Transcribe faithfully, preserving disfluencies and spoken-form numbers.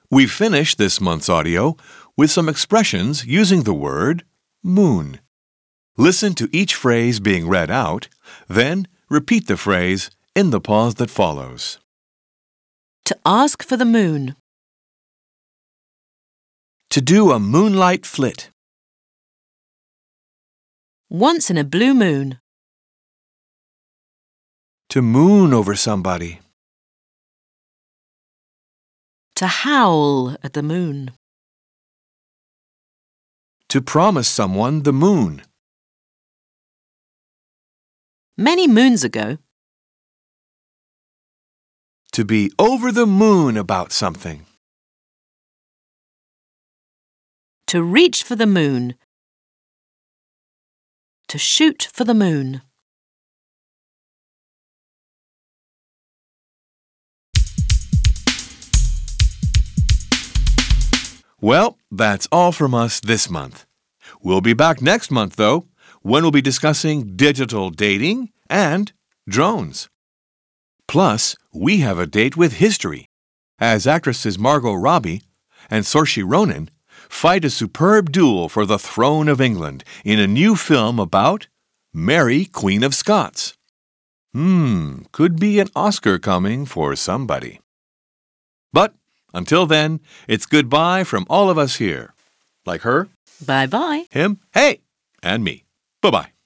We've finished this month's audio with some expressions using the word moon. Listen to each phrase being read out, then repeat the phrase in the pause that follows. To ask for the moon. To do a moonlight flit. Once in a blue moon. To moon over somebody. To howl at the moon. To promise someone the moon. Many moons ago. To be over the moon about something. To reach for the moon. To shoot for the moon. Well, that's all from us this month. We'll be back next month, though, when we'll be discussing digital dating and drones. Plus, we have a date with history, as actresses Margot Robbie and Saoirse Ronan fight a superb duel for the throne of England in a new film about Mary, Queen of Scots. Hmm, could be an Oscar coming for somebody. But until then, it's goodbye from all of us here. Like her, Bye-bye. him, hey, and me. Bye-bye.